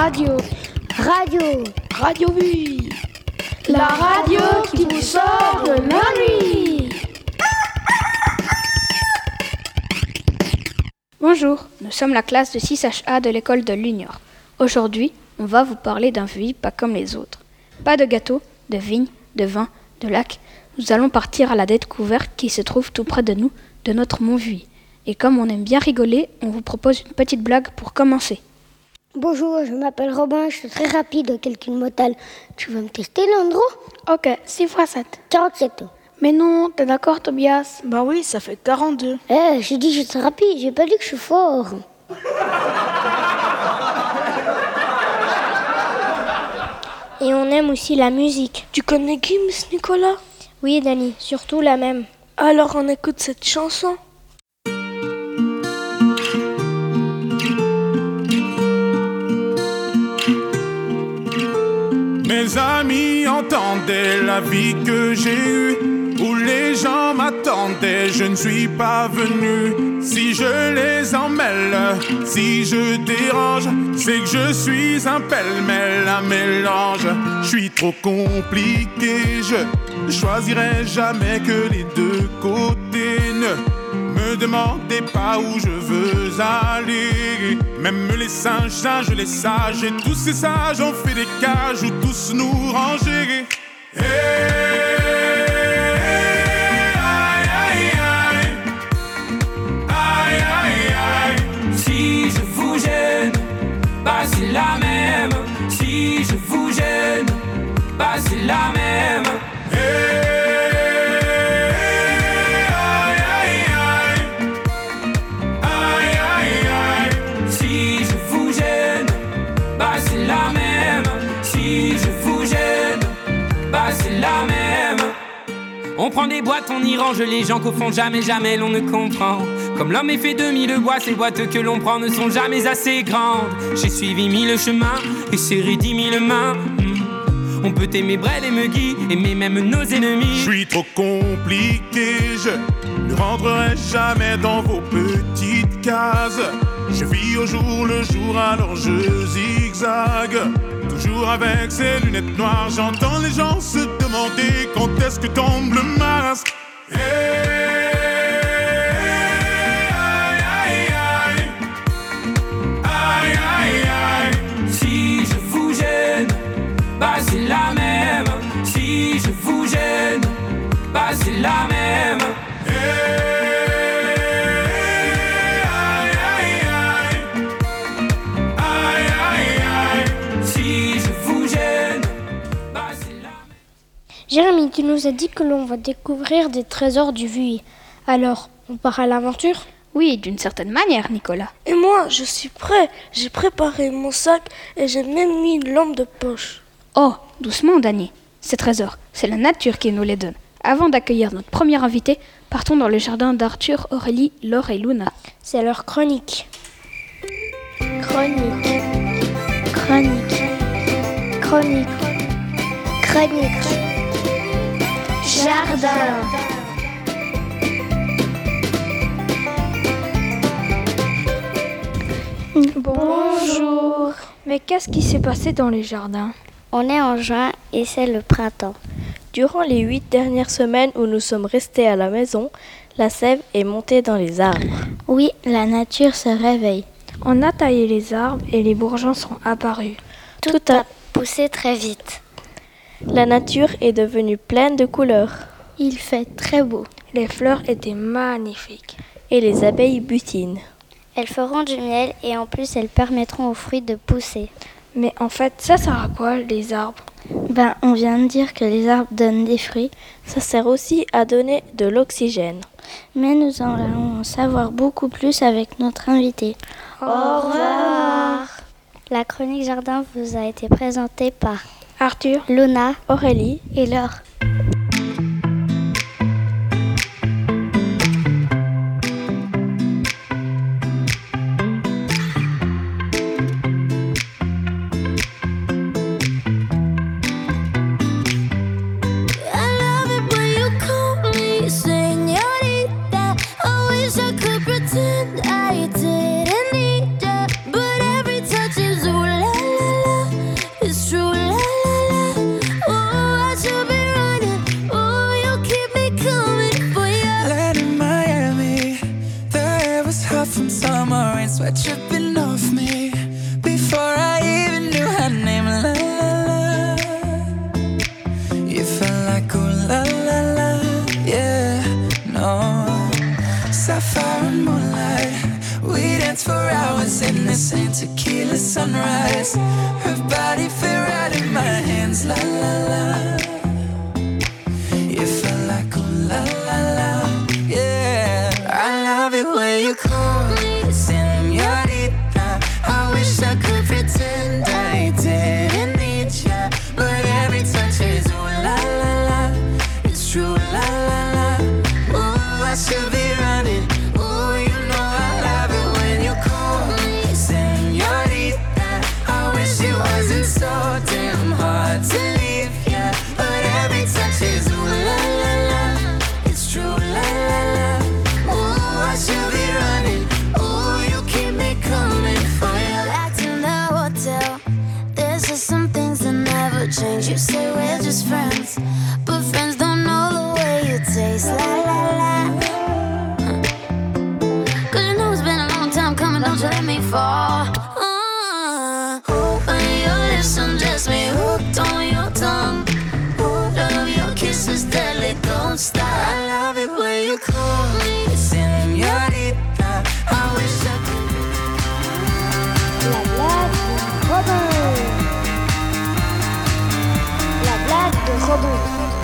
Radio. Radio. Radio oui. La radio qui vous sort de l'ennui. Bonjour, nous sommes la classe de 6HA de l'école de l'Unior. Aujourd'hui, on va vous parler d'un vie pas comme les autres. Pas de gâteaux, de vignes, de vin, de lacs. Nous allons partir à la découverte qui se trouve tout près de nous, de notre Montvuy. Et comme on aime bien rigoler, on vous propose une petite blague pour commencer. Bonjour, je m'appelle Robin, je suis très rapide au calcul mental. Tu veux me tester, Landro? Ok, 6 x 7. 47. Mais non, t'es d'accord Tobias? Bah oui, ça fait 42. J'ai dit que je suis rapide, j'ai pas dit que je suis fort. Et on aime aussi la musique. Tu connais Gims, Nicolas? Oui, Dani, surtout la même. Alors on écoute cette chanson. Mes amis entendaient la vie que j'ai eue, où les gens m'attendaient, je ne suis pas venu. Si je les emmêle, si je dérange, c'est que je suis un pêle-mêle, un mélange. Je suis trop compliqué, je choisirai jamais que les deux côtés. Ne me demandez pas où je veux aller. Même les singes, les sages, et tous ces sages ont fait des cages où tous nous ranger. Si je vous gêne, bah c'est la même. Si je vous gêne, bah c'est la même. Si je vous gêne, bah c'est la même. Si je vous gêne, bah c'est la même. On prend des boîtes, on y range les gens qu'au fond jamais l'on ne comprend. Comme l'homme est fait de 1000 bois, ces boîtes que l'on prend ne sont jamais assez grandes. J'ai suivi 1000 chemins et serré 10 000 mains. On peut aimer Brel et Megui, aimer même nos ennemis. Je suis trop compliqué, je ne rentrerai jamais dans vos petites cases. Je vis au jour le jour, alors je zigzague. Toujours avec ces lunettes noires, j'entends les gens se demander quand est-ce que tombe le masque. Si je vous gêne, bah c'est la même. Si je vous gêne, bah c'est la même. Si je vous gêne, bah c'est la même. Jérémy, tu nous as dit que l'on va découvrir des trésors du Vuy. Alors, on part à l'aventure? Oui, d'une certaine manière, Nicolas. Et moi, je suis prêt. J'ai préparé mon sac et j'ai même mis une lampe de poche. Oh, doucement, Dani. Ces trésors, c'est la nature qui nous les donne. Avant d'accueillir notre premier invité, partons dans le jardin d'Arthur, Aurélie, Laure et Luna. C'est leur chronique. Chronique. Chronique. Chronique. Chronique. Jardin. Bonjour. Mais qu'est-ce qui s'est passé dans les jardins? On est en juin et c'est le printemps. Durant les 8 dernières semaines où nous sommes restés à la maison, la sève est montée dans les arbres. Oui, la nature se réveille. On a taillé les arbres et les bourgeons sont apparus. Tout a poussé très vite. La nature est devenue pleine de couleurs. Il fait très beau. Les fleurs étaient magnifiques. Et les abeilles butinent. Elles feront du miel et en plus elles permettront aux fruits de pousser. Mais en fait, ça sert à quoi les arbres? On vient de dire que les arbres donnent des fruits. Ça sert aussi à donner de l'oxygène. Mais nous allons en savoir beaucoup plus avec notre invité. Au revoir. La chronique jardin vous a été présentée par Arthur, Luna, Aurélie et Laure. pretend I didn't need you, but every touch is ooh la la from summer rain, sweat dripping off me. Before I even knew her name, la la la. You felt like ooh la la la, yeah, no. Sapphire and moonlight, we danced for hours in the same tequila sunrise. Her body fit right in my hands, la la la. You felt like ooh la la la, yeah. I love it when you call me señorita. I wish I could pretend I didn't need ya, but every touch is ooh la la la. It's true, la la la. Ooh, I should be running. Ooh, you know I love it when you call me señorita. I wish it wasn't so damn hard to leave ya, but every touch is ooh la la la. It's true, la la la. Ooh, I should be running. Ooh, you keep me coming for you. Back in the hotel, there's just some things that never change. You say we're just friends, but friends don't know the way you taste. La la la. Cause you know it's been a long time coming, don't you let me fall. When your lips undress me, hooked on your tongue. Love your kisses deadly, don't stop. I love it when you call me señorita. I wish I could. La blague de Robin. La blague de Robin.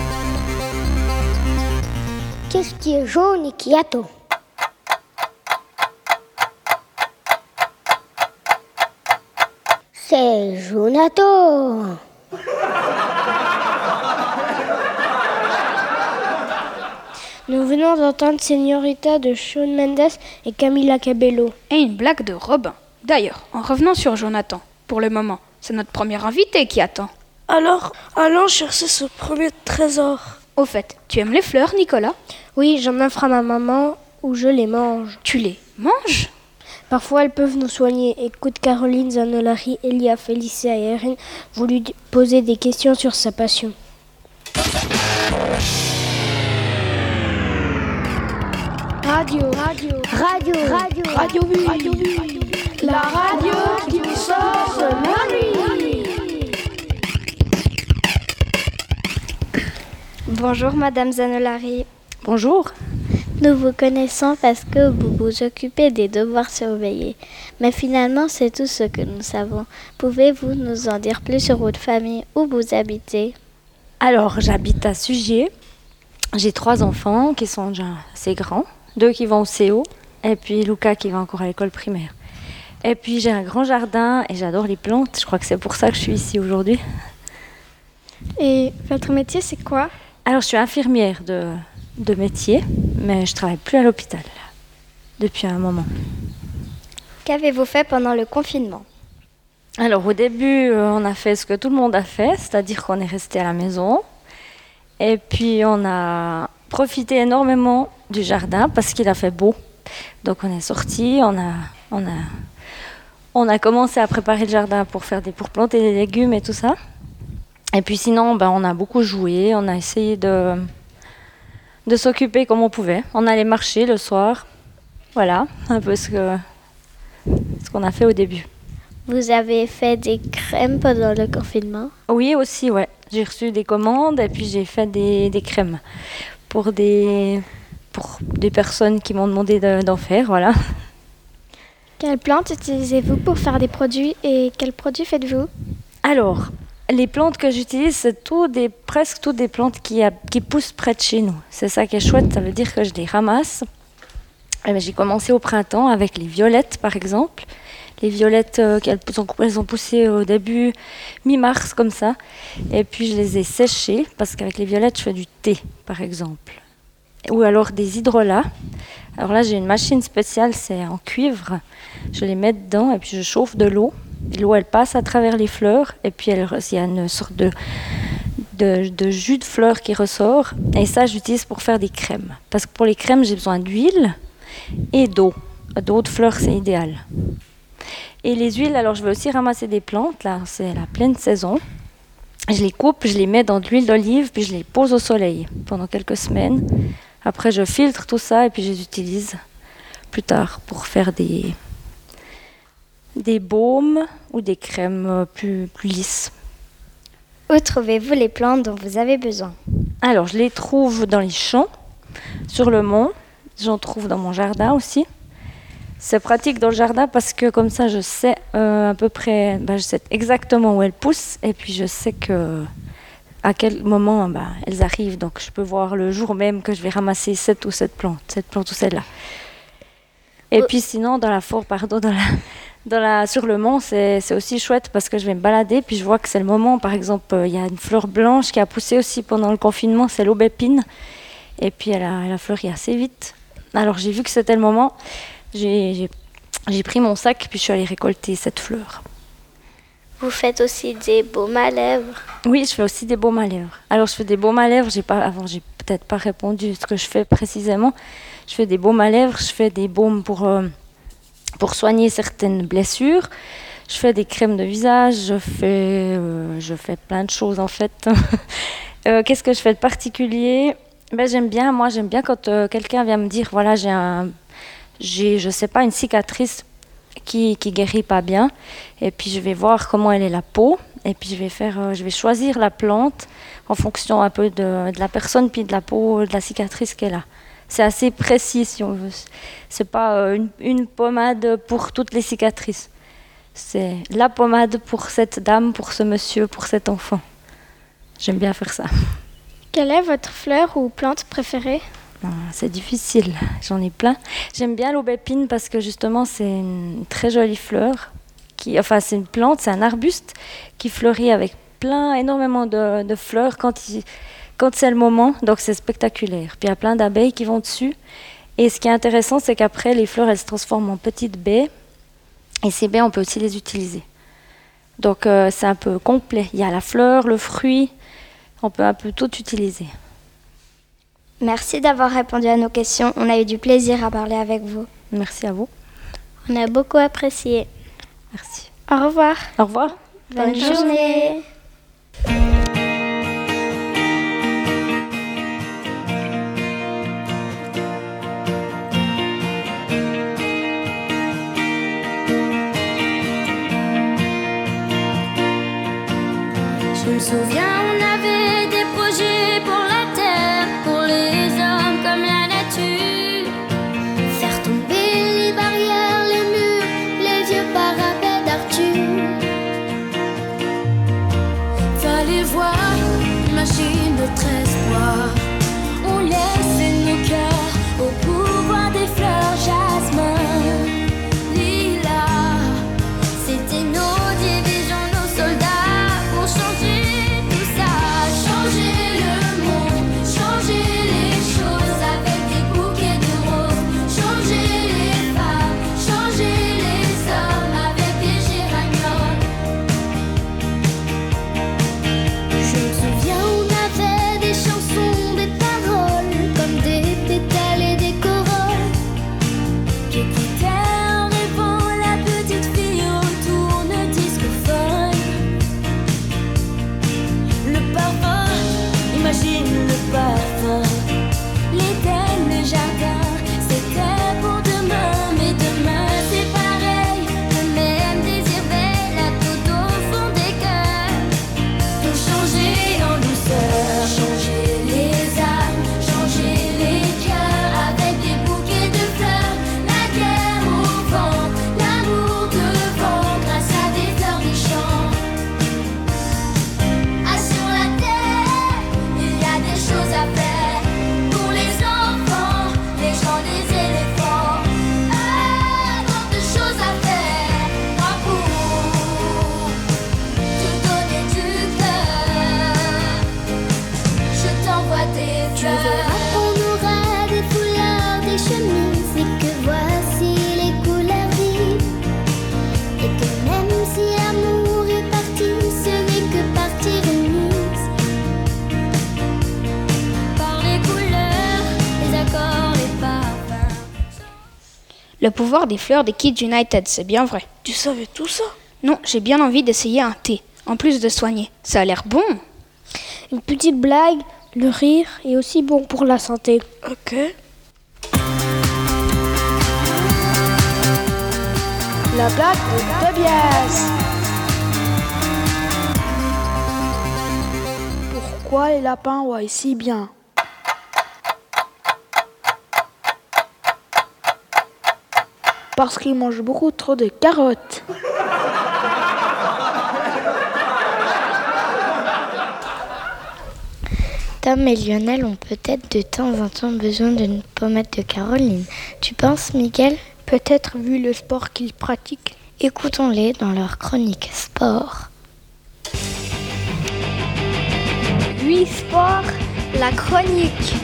Qu'est-ce qui est jaune et qui attend? C'est Jonato. Nous venons d'entendre Señorita de Shawn Mendes et Camila Cabello. Et une blague de Robin. D'ailleurs, en revenant sur Jonathan, pour le moment, c'est notre premier invité qui attend. Alors, allons chercher ce premier trésor. Au fait, tu aimes les fleurs, Nicolas? Oui, j'en offre à ma maman ou je les mange. Tu les manges? Parfois, elles peuvent nous soigner. Écoute Caroline, Zanolari, Elia, Félicia et Erin voulu poser des questions sur sa passion. Radio Vue. La radio qui vous sort de la nuit. Bonjour Madame Zanolari. Bonjour. Nous vous connaissons parce que vous vous occupez des devoirs surveillés. Mais finalement, c'est tout ce que nous savons. Pouvez-vous nous en dire plus sur votre famille, où vous habitez? Alors, j'habite à Sugier. J'ai 3 enfants qui sont déjà assez grands. 2 qui vont au CO et puis Lucas qui va encore à l'école primaire. Et puis j'ai un grand jardin et j'adore les plantes. Je crois que c'est pour ça que je suis ici aujourd'hui. Et votre métier, c'est quoi? Alors, je suis infirmière de métier, mais je travaille plus à l'hôpital depuis un moment. Qu'avez-vous fait pendant le confinement? Alors, au début, on a fait ce que tout le monde a fait, c'est-à-dire qu'on est resté à la maison. Et puis, on a profité énormément du jardin parce qu'il a fait beau. Donc, on est sortis, on a commencé à préparer le jardin pour planter des légumes et tout ça. Et puis sinon, on a beaucoup joué, on a essayé de s'occuper comme on pouvait. On allait marcher le soir. Voilà, un peu ce qu'on a fait au début. Vous avez fait des crèmes pendant le confinement? Oui, aussi, ouais. J'ai reçu des commandes et puis j'ai fait des crèmes pour des personnes qui m'ont demandé d'en faire, voilà. Quelles plantes utilisez-vous pour faire des produits et quels produits faites-vous? Alors, les plantes que j'utilise, c'est presque toutes des plantes qui poussent près de chez nous. C'est ça qui est chouette, ça veut dire que je les ramasse. J'ai commencé au printemps avec les violettes, par exemple. Les violettes, elles ont poussé au début, mi-mars, comme ça. Et puis, je les ai séchées, parce qu'avec les violettes, je fais du thé, par exemple. Ou alors des hydrolats. Alors là, j'ai une machine spéciale, c'est en cuivre. Je les mets dedans et puis je chauffe de l'eau. L'eau, elle passe à travers les fleurs et puis il y a une sorte de jus de fleurs qui ressort. Et ça, j'utilise pour faire des crèmes. Parce que pour les crèmes, j'ai besoin d'huile et d'eau. D'eau de fleurs, c'est idéal. Et les huiles, alors je vais aussi ramasser des plantes. Là, c'est la pleine saison. Je les coupe, je les mets dans de l'huile d'olive puis je les pose au soleil pendant quelques semaines. Après, je filtre tout ça et puis je les utilise plus tard pour faire des baumes ou des crèmes plus lisses. Où trouvez-vous les plantes dont vous avez besoin? Alors, je les trouve dans les champs, sur le mont. J'en trouve dans mon jardin aussi. C'est pratique dans le jardin parce que comme ça, je sais à peu près, je sais exactement où elles poussent. Et puis, je sais à quel moment elles arrivent. Donc, je peux voir le jour même que je vais ramasser cette plante ou celle-là. Et puis, sinon, sur le mont, c'est aussi chouette parce que je vais me balader. Puis, je vois que c'est le moment. Par exemple, il y a une fleur blanche qui a poussé aussi pendant le confinement. C'est l'aubépine. Et puis, elle a fleuri assez vite. Alors, j'ai vu que c'était le moment. J'ai pris mon sac puis je suis allée récolter cette fleur. Vous faites aussi des baumes à lèvres? Oui, je fais aussi des baumes à lèvres. Alors, je fais des baumes à lèvres. J'ai peut-être pas répondu à ce que je fais précisément. Je fais des baumes à lèvres. Je fais des baumes pour soigner certaines blessures. Je fais des crèmes de visage. Je fais plein de choses en fait. Qu'est-ce que je fais de particulier? J'aime bien quand quelqu'un vient me dire voilà, j'ai je sais pas, une cicatrice qui guérit pas bien, et puis je vais voir comment elle est la peau, et puis je vais choisir la plante en fonction un peu de la personne puis de la peau, de la cicatrice qu'elle a. C'est assez précis si on veut. C'est pas une pommade pour toutes les cicatrices. C'est la pommade pour cette dame, pour ce monsieur, pour cet enfant. J'aime bien faire ça. Quelle est votre fleur ou plante préférée? C'est difficile, j'en ai plein. J'aime bien l'aubépine parce que justement c'est une très jolie fleur. C'est une plante, c'est un arbuste qui fleurit avec énormément de fleurs quand c'est le moment, donc c'est spectaculaire. Puis il y a plein d'abeilles qui vont dessus. Et ce qui est intéressant, c'est qu'après les fleurs elles se transforment en petites baies. Et ces baies on peut aussi les utiliser. Donc c'est un peu complet. Il y a la fleur, le fruit, on peut un peu tout utiliser. Merci d'avoir répondu à nos questions. On a eu du plaisir à parler avec vous. Merci à vous. On a beaucoup apprécié. Merci. Au revoir. Au revoir. Bonne journée. Je me souviens, on avait des projets pour la terre, pour les hommes comme la nature. Faire tomber les barrières, les murs, les vieux parapets d'Arthur. Fallait voir, imagine notre espoir. On laissait nos cœurs au pouvoir des fleurs jasmin. Lila, c'était nos divisions, nos soldats pour changer. Changer le monde, changer les choses avec des bouquets de roses. Changer les femmes, changer les hommes avec des géraniums. Je me souviens, on avait des chansons, des paroles comme des pétales et des corolles qui écoutaient en rêvant la petite fille au tourne-discophone. Le parfum, imagine le parfum. L'Éden, le jardin, c'était pour demain. Mais demain c'est pareil, le même désir veille là tout au fond des cœurs. Pour changer en douceur, changer les âmes, changer les cœurs avec des bouquets de fleurs. La guerre au vent, l'amour devant grâce à des fleurs des champs. Sur la terre, il y a des choses à faire pour les enfants, les gens, les éléphants. Tant de choses à faire, pour te donner du cœur. Je t'envoie des fleurs. Tu verras qu'on aura des foulards, des chemises, et que voici les couleurs vives. Et que même si l'amour est parti, ce n'est que partir une mise. Par les couleurs, les accords, les parfums. Le pouvoir des fleurs des Kids United, c'est bien vrai. Tu savais tout ça? Non, j'ai bien envie d'essayer un thé, en plus de soigner. Ça a l'air bon. Une petite blague, le rire est aussi bon pour la santé. Ok. La blague de Tobias. Pourquoi les lapins voient si bien? Parce qu'ils mangent beaucoup trop de carottes. Tom et Lionel ont peut-être de temps en temps besoin d'une pommade de Caroline. Tu penses, Miguel? Peut-être vu le sport qu'ils pratiquent. Écoutons-les dans leur chronique sport. Oui, sport, la chronique.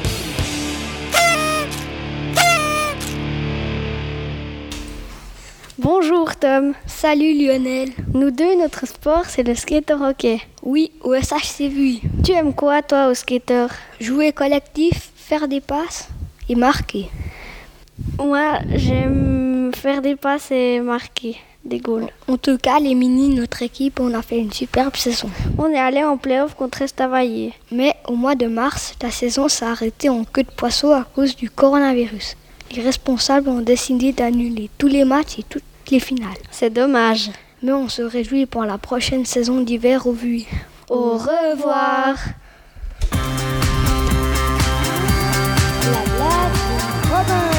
Bonjour Tom. Salut Lionel. Nous deux, notre sport, c'est le skater hockey. Oui, au SHCVI. Tu aimes quoi toi au skater? Jouer collectif, faire des passes et marquer. Moi, j'aime faire des passes et marquer des goals. En tout cas, les mini, notre équipe, on a fait une superbe saison. On est allé en play-off contre Estavayer. Mais au mois de mars, la saison s'est arrêtée en queue de poisson à cause du coronavirus. Les responsables ont décidé d'annuler tous les matchs et toutes les finales. C'est dommage. Mais on se réjouit pour la prochaine saison d'hiver au VUI. Au revoir. La blague de Robin.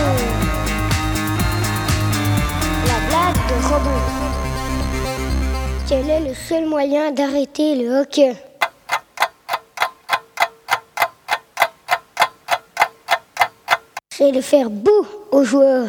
La blague de Robin. Quel est le seul moyen d'arrêter le hockey? C'est de faire boue aux joueurs.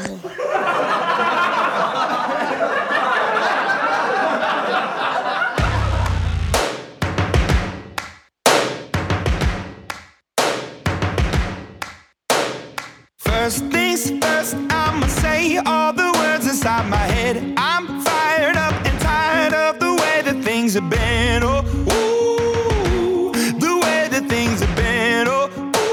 First things first, I'ma say all the words inside my head. I'm fired up and tired of the way that things have been. Oh, ooh, the way that things have been. Oh,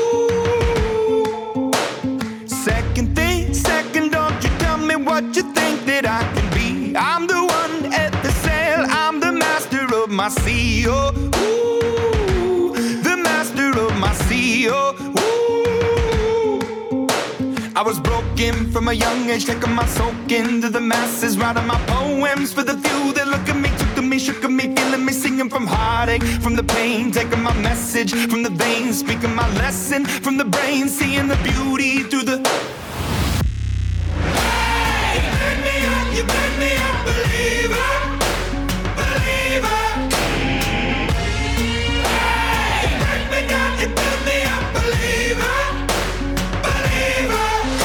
ooh. Second thing, second, don't you tell me what you think that I can be. I'm the one at the sail, I'm the master of my sea. Oh, ooh, the master of my sea. Oh, ooh. I was broken from a young age, taking my soak into the masses, writing my poems for the few that look at me, took to me, shook at me, feeling me, singing from heartache, from the pain, taking my message from the veins, speaking my lesson from the brain, seeing the beauty through the. Hey, you made me a believer, believer. Hey, you break me down, you build me a believer, believer.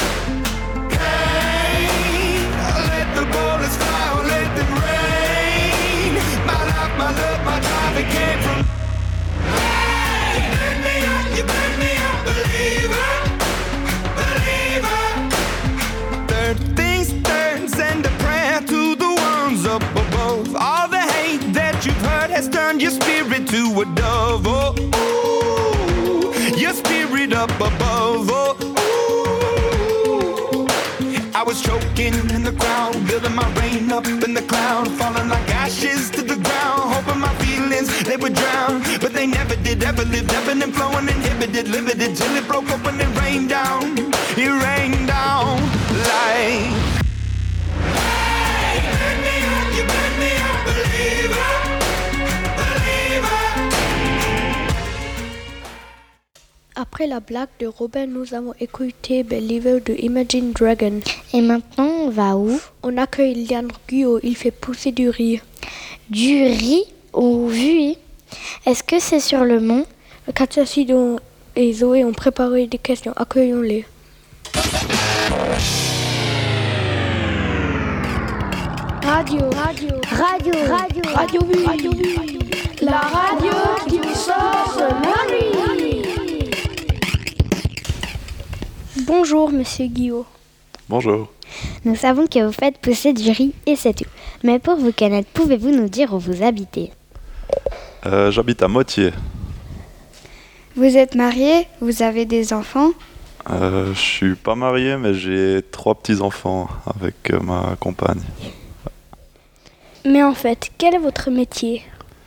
Bullets fly or let them rain. My life, my love, my drive, it came from. Hey, you made me a believer, believer. Third things third, send a prayer to the ones up above. All the hate that you've heard has turned your spirit to a dove. Oh, ooh, your spirit up above. Oh, I was choking in the crowd, building my rain up in the cloud, falling like ashes to the ground, hoping my feelings, they would drown, but they never did, ever lived, ebbing and flowing, inhibited, limited, till it broke up when it rained down like. Hey, you made me a believer, believer. Après la blague de Robin, nous avons écouté Believer de Imagine Dragon. Et maintenant, on va où? On accueille Liane Guyot, il fait pousser du riz. Du riz au VUI? Est-ce que c'est sur le mont? Katia Sidon et Zoé ont préparé des questions, accueillons-les. Radio VUI. La radio qui vous sort de la nuit. Bonjour, monsieur Guillot. Bonjour. Nous savons que vous faites pousser du riz et c'est tout. Mais pour vous connaître, pouvez-vous nous dire où vous habitez? J'habite à Motier. Vous êtes marié? Vous avez des enfants? Je suis pas marié, mais j'ai 3 petits-enfants avec ma compagne. Mais en fait, quel est votre métier?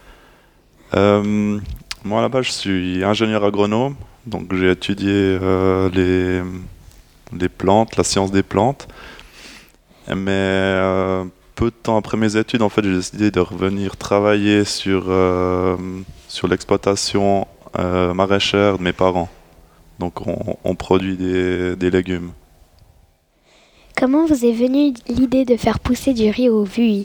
Moi là-bas, je suis ingénieur agronome, donc j'ai étudié les plantes, la science des plantes. Mais peu de temps après mes études, en fait, j'ai décidé de revenir travailler sur l'exploitation maraîchère de mes parents. Donc on produit des légumes. Comment vous est venue l'idée de faire pousser du riz au vui?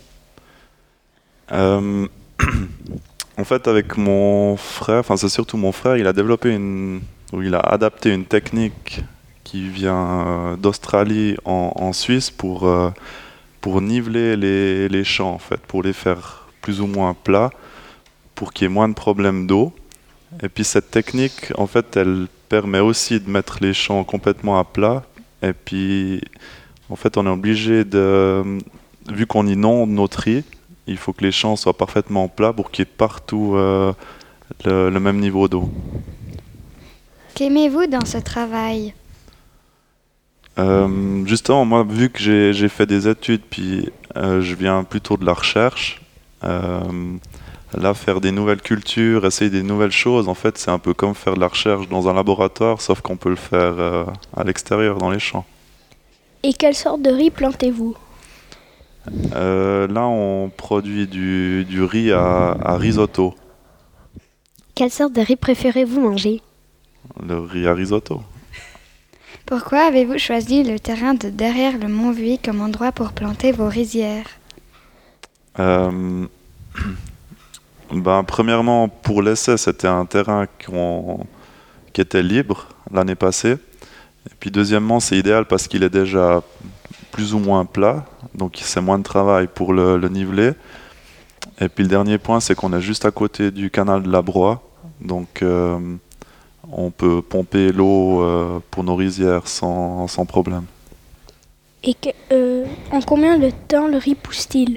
En fait, avec mon frère, enfin c'est surtout mon frère, il a adapté une technique qui vient d'Australie en Suisse pour niveler les champs, en fait, pour les faire plus ou moins plats, pour qu'il y ait moins de problèmes d'eau. Et puis cette technique, en fait, elle permet aussi de mettre les champs complètement à plat. Et puis, en fait, on est obligé vu qu'on inonde notre riz, il faut que les champs soient parfaitement plats pour qu'il y ait partout le même niveau d'eau. Qu'aimez-vous dans ce travail? Justement, moi, vu que j'ai fait des études, puis je viens plutôt de la recherche, là, faire des nouvelles cultures, essayer des nouvelles choses, en fait, c'est un peu comme faire de la recherche dans un laboratoire, sauf qu'on peut le faire à l'extérieur, dans les champs. Et quelle sorte de riz plantez-vous? Là, on produit du riz à risotto. Quelle sorte de riz préférez-vous manger? Le riz à risotto. Pourquoi avez-vous choisi le terrain de derrière le Mont Vuy comme endroit pour planter vos rizières? Premièrement, pour l'essai, c'était un terrain qui était libre l'année passée. Et puis deuxièmement, c'est idéal parce qu'il est déjà plus ou moins plat, donc c'est moins de travail pour le niveler. Et puis le dernier point, c'est qu'on est juste à côté du canal de la Broye, donc on peut pomper l'eau pour nos rizières sans problème. Et en combien de temps le riz pousse-t-il?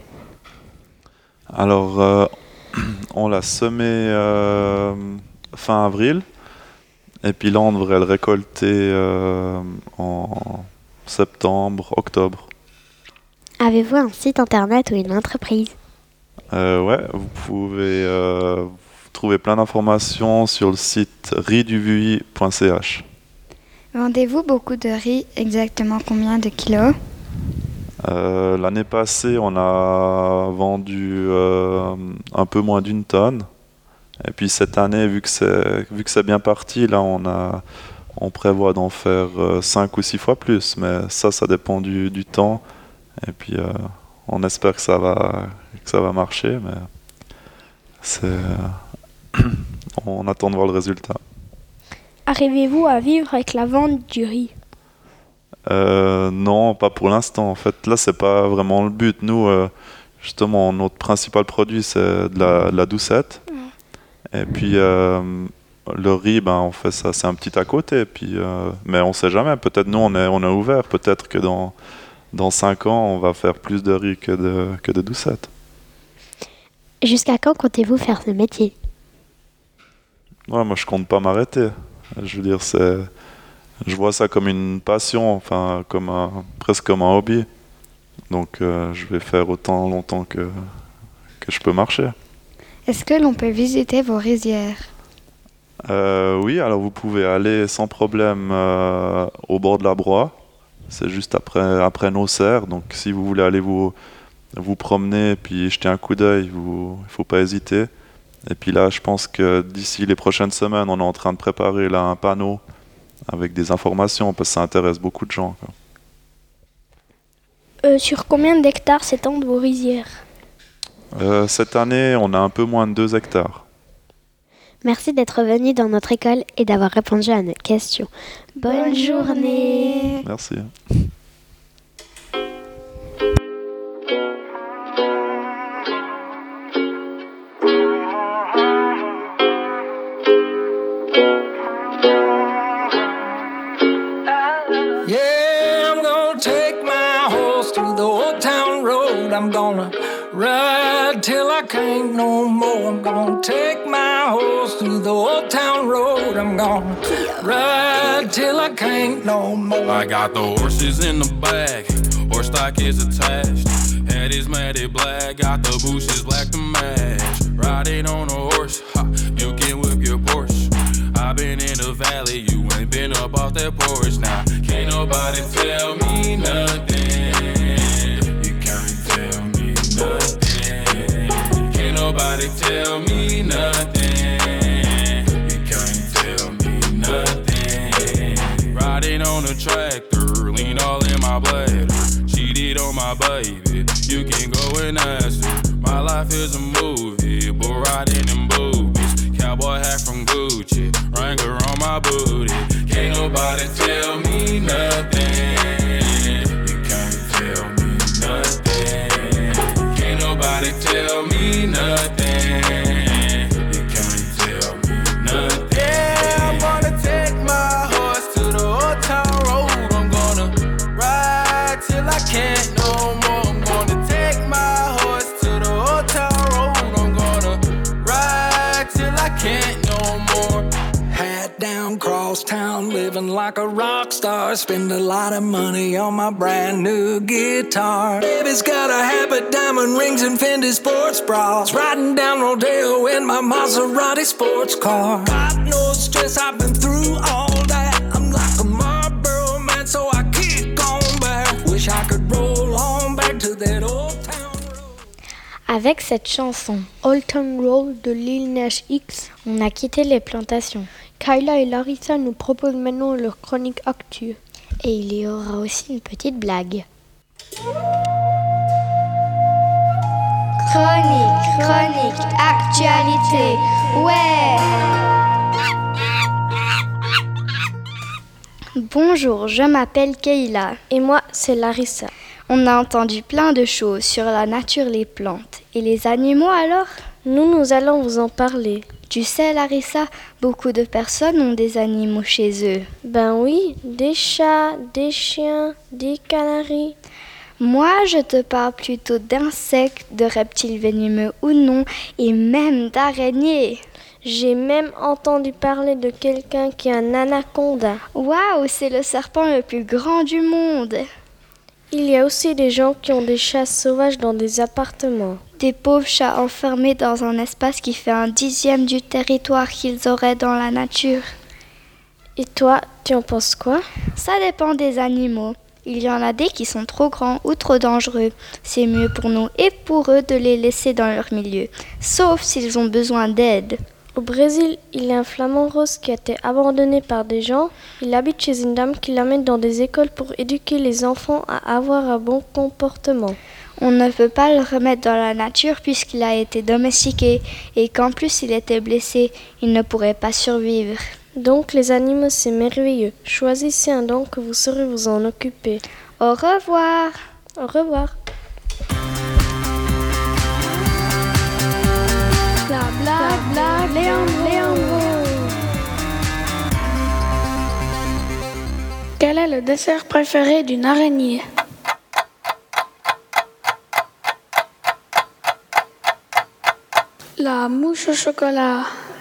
Alors, on l'a semé fin avril, et puis là on devrait le récolter en septembre, octobre. Avez-vous un site internet ou une entreprise? Ouais, vous pouvez trouver plein d'informations sur le site rizduvui.ch. Vendez-vous beaucoup de riz? Exactement combien de kilos? L'année passée, on a vendu un peu moins d'1 tonne. Et puis cette année, vu que c'est bien parti, là on prévoit d'en faire 5 ou 6 fois plus. Mais ça dépend du temps. Et puis on espère que ça va marcher. Mais on attend de voir le résultat. Arrivez-vous à vivre avec la vente du riz? Non, pas pour l'instant. En fait, là, c'est pas vraiment le but. Nous, justement, notre principal produit, c'est de la doucette. Et puis, le riz, on fait ça, c'est un petit à côté. Puis, mais on sait jamais. Peut-être nous, on est ouvert. Peut-être que dans 5 ans, on va faire plus de riz que de doucette. Jusqu'à quand comptez-vous faire ce métier? Ouais, moi, je compte pas m'arrêter. Je veux dire, je vois ça comme une passion, enfin, presque comme un hobby. Donc, je vais faire autant longtemps que je peux marcher. Est-ce que l'on peut visiter vos rizières? Oui, alors vous pouvez aller sans problème au bord de la Broye. C'est juste après nos serres. Donc, si vous voulez aller vous promener et puis jeter un coup d'œil, il ne faut pas hésiter. Et puis là, je pense que d'ici les prochaines semaines, on est en train de préparer là un panneau avec des informations, parce que ça intéresse beaucoup de gens. Sur combien d'hectares s'étendent vos rizières? Cette année, on a un peu moins de 2 hectares. Merci d'être venu dans notre école et d'avoir répondu à nos questions. Bonne journée. Merci. I'm gonna ride till I can't no more. I'm gonna take my horse through the old town road. I'm gonna ride till I can't no more. I got the horses in the back, horse stock is attached. Head is matted black, got the bushes black to match. Riding on a horse, ha, you can whip your Porsche. I've been in the valley, you ain't been up off that porch. Now, can't nobody tell me nothing. You can't tell me tell me nothing. You can't tell me nothing. Riding on a tractor, lean all in my bladder. Cheated on my baby, you can go and ask her. My life is a movie, but riding in boobies. Cowboy hat from Gucci, Wrangler on my booty. Can't nobody tell me nothing. You can't tell me nothing. Can't nobody tell me nothing. You can't tell me nothing. Yeah, I'm gonna take my horse to the old town road. I'm gonna ride till I can't no more. I'm gonna take my horse to the old town road. I'm gonna ride till I can't no more. Hat down, cross town, living like a rock star. Spend a lot of money on my brand new guitar. Baby's got a habit, diamond rings and Fendi sports bras. Riding down Rodeo in my Maserati sports car. Got no stress, I've been through all that. I'm like a Marlboro man, so I keep going back. Wish I could roll on back to that old town. Avec cette chanson Old Town Road de Lil Nas X, on a quitté les plantations. Kayla et Larissa nous proposent maintenant leur chronique actu. Et il y aura aussi une petite blague. Chronique, actualité, ouais. Bonjour, je m'appelle Kayla. Et moi, c'est Larissa. On a entendu plein de choses sur la nature, les plantes. Et les animaux alors ? Nous allons vous en parler. Tu sais Larissa, beaucoup de personnes ont des animaux chez eux. Ben oui, des chats, des chiens, des canaris. Moi, je te parle plutôt d'insectes, de reptiles venimeux ou non, et même d'araignées. J'ai même entendu parler de quelqu'un qui a un anaconda. Waouh, c'est le serpent le plus grand du monde. Il y a aussi des gens qui ont des chats sauvages dans des appartements. Des pauvres chats enfermés dans un espace qui fait 1/10 du territoire qu'ils auraient dans la nature. Et toi, tu en penses quoi ? Ça dépend des animaux. Il y en a des qui sont trop grands ou trop dangereux. C'est mieux pour nous et pour eux de les laisser dans leur milieu, sauf s'ils ont besoin d'aide. Au Brésil, il y a un flamant rose qui a été abandonné par des gens. Il habite chez une dame qui l'amène dans des écoles pour éduquer les enfants à avoir un bon comportement. On ne peut pas le remettre dans la nature puisqu'il a été domestiqué et qu'en plus il était blessé, il ne pourrait pas survivre. Donc les animaux c'est merveilleux. Choisissez un don que vous saurez vous en occuper. Au revoir. Au revoir. Léandro. Quel est le dessert préféré d'une araignée ? La mouche au chocolat.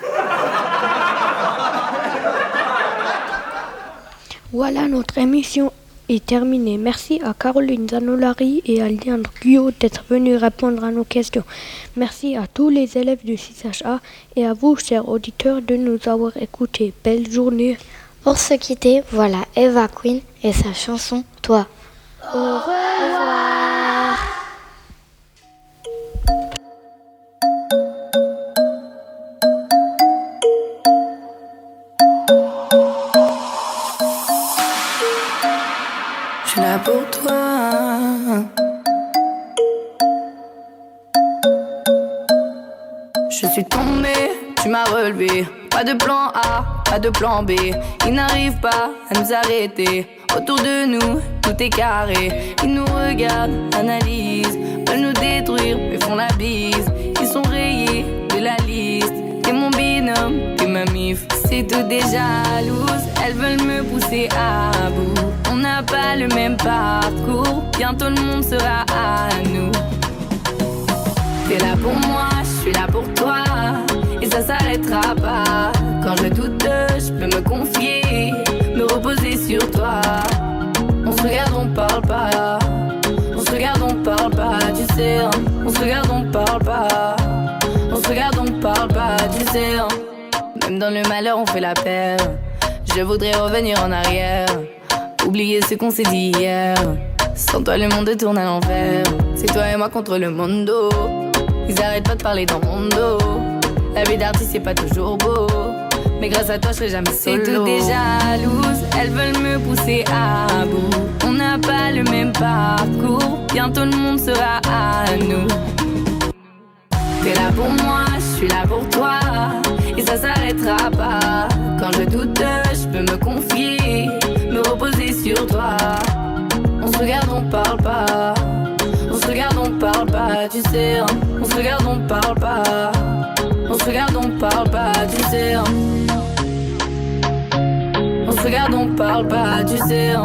Voilà, notre émission est terminée. Merci à Caroline Zanolari et à Leandre Guyot d'être venus répondre à nos questions. Merci à tous les élèves du 6HA et à vous, chers auditeurs, de nous avoir écoutés. Belle journée. Pour se quitter, voilà Eva Queen et sa chanson « Toi ». Au revoir. Je suis là pour toi. Je suis tombée, tu m'as relevé. Pas de plan A, pas de plan B. Ils n'arrivent pas à nous arrêter. Autour de nous, tout est carré. Ils nous regardent, analysent, veulent nous détruire, mais font la bise. Ils sont rayés de la liste. T'es mon binôme, t'es ma mif. C'est tout des jalouses, elles veulent me pousser à bout. On n'a pas le même parcours, bientôt le monde sera à nous. T'es là pour moi, je suis là pour toi. Et ça s'arrêtera pas. Quand je doute, je peux me confier, me reposer sur toi. On se regarde, on parle pas. On se regarde, on parle pas, tu sais. On se regarde, on parle pas. On se regarde, on parle pas, tu sais. Même dans le malheur, on fait la paire. Je voudrais revenir en arrière, oublier ce qu'on s'est dit hier. Sans toi, le monde tourne à l'envers. C'est toi et moi contre le monde. Ils arrêtent pas de parler dans mon dos. La vie d'artiste c'est pas toujours beau, mais grâce à toi je serai jamais solo. C'est tout des jalouses, elles veulent me pousser à bout. On n'a pas le même parcours, bientôt le monde sera à nous. T'es là pour moi, je suis là pour toi, et ça s'arrêtera pas. Quand je doute, je peux me confier, me reposer sur toi. On se regarde, on parle pas. On se regarde, on parle pas, tu sais. On se regarde, on parle pas. On se regarde, on parle pas, tu sais. On se regarde, on parle pas, tu sais.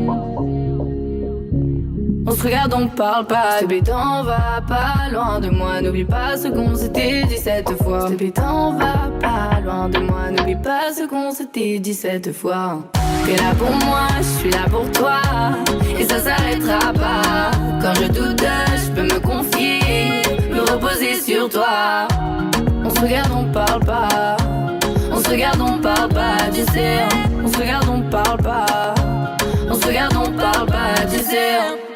On se regarde, on parle pas. S'il te plaît, t'en vas pas loin de moi. N'oublie pas ce qu'on s'était dit cette fois. S'il te plaît, t'en vas pas loin de moi. N'oublie pas ce qu'on s'était dit cette fois. T'es là pour moi, je suis là pour toi, et ça s'arrêtera pas. Quand je doute, je peux me confier, me reposer sur toi. On se regarde, on parle pas. On se regarde, on parle pas, tu sais. On se regarde, on parle pas. On se regarde, on parle pas, tu sais.